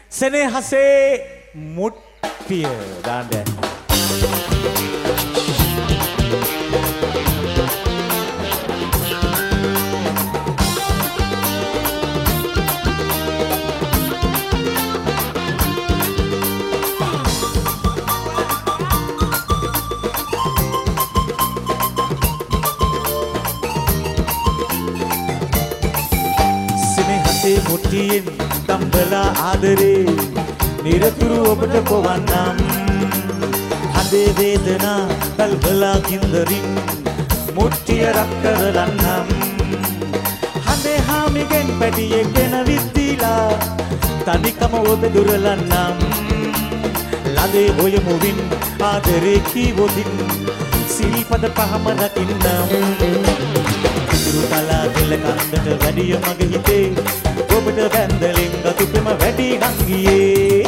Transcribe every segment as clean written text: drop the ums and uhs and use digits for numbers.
සෙනෙහසේ මුට්ටිය දාන්න. මුට්ටියෙන් තම්බලා ආදරේ නිරතුරු ඔබට පොවන්නම් හදේ වේදනා තල්බලා කින්දරින් මුට්ටිය රක් කරලන්නම් හදේ හාමිගෙන් පැටියෙක්ගෙන විද්දීලා තනිකම ඔබ දුරලන්නම් ලදේ ඔය මුවින් ආදරේ කීවොදින් සිල්පද පහම රකින්නම් ඉතුරු කලා දෙල කන්දට වැඩිය මගේ හිතේ ඔබට බැන්දලින් ගතුපෙම වැඩි නංගියේ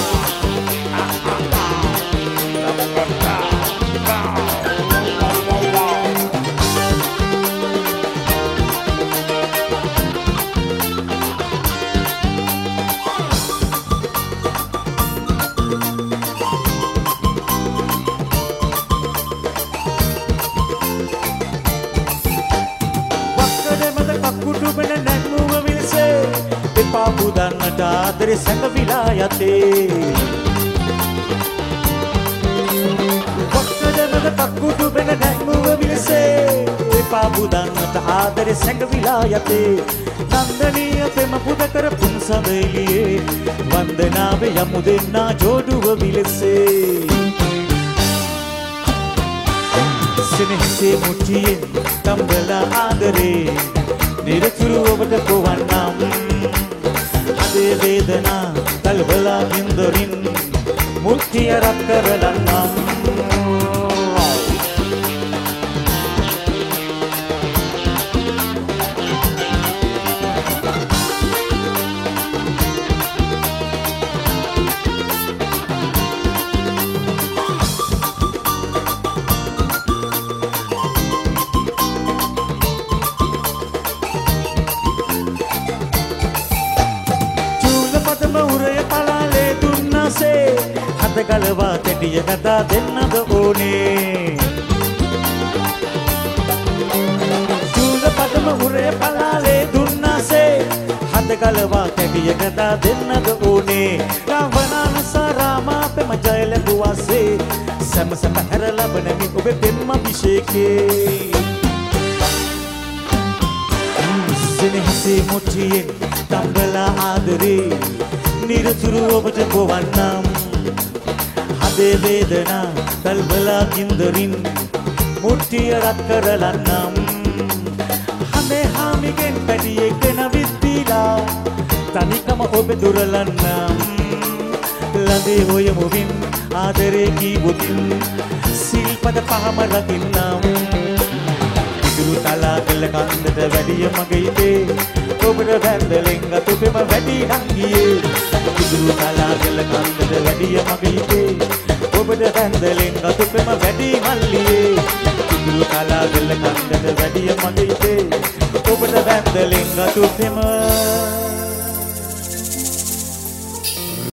පුදන්නට ආදරේ සැඟවිලා යතේ වක්කඩමද පක්කුඩු බෙන නැංගුව විලසේ එපා පුදන්නට ආදරේ සැඟවිලා යතේ නන්දනීය පෙම පුද කර පුන්සඳ එළියේ වන්දනාවේ යමු දෙන්නා ජෝඩුව විලසේ සෙනෙහසේ මුට්ටියෙන් තම්බලා ආදරේ නිරතුරු ඔබට පොවන්නම් හදේ වේදනා තල්බලා කින්දරින් මුට්ටිය රක් කරලන්නම් හද ගලවා තැටිය ගදා දෙන්නද ඕනේ චූල පදම උරේ පලාලේ දුන්නාසේ හද ගලවා තැටිය ගදා දෙන්නද ඕනේ රාවණානසා රාමා පෙම ජය ලැබුවාසේ සැම සැප හැර ලබනමි ඔබේ පෙම් අභිෂේකේ සෙනෙහසේ මුට්ටියෙන් තම්බලා ආදරේ නිරතුරු ඔබට පොවන්නම් හදේ වේදනා තල්බලා කින්දරින් මුට්ටිය රත් කරලන්නම් හදේ හාමිගෙන් පැටියෙක්ගෙන විද්දීලා තනිකම ඔබ දුරලන්නම් ලදේ ඔය මුවින් ආදරේ කීවොතින් සිල්පද පහම රකින්නම් ඉතුරු තලා කළ කන්දට වැඩිය මගේ හිතේ ඔබට බැන්දලෙන් ගතුපෙම වැඩි නංගියේ ඉතුරු කලා කළ කන්දට වැඩිය මගේ හිතේ ඔබට බැන්දලෙන් ගතුපෙම වැඩි මල්ලියේ ඉතුරු කලා කළ කන්දට වැඩිය මගේ හිතේ ඔබට බැන්දලෙන් ගතුපෙම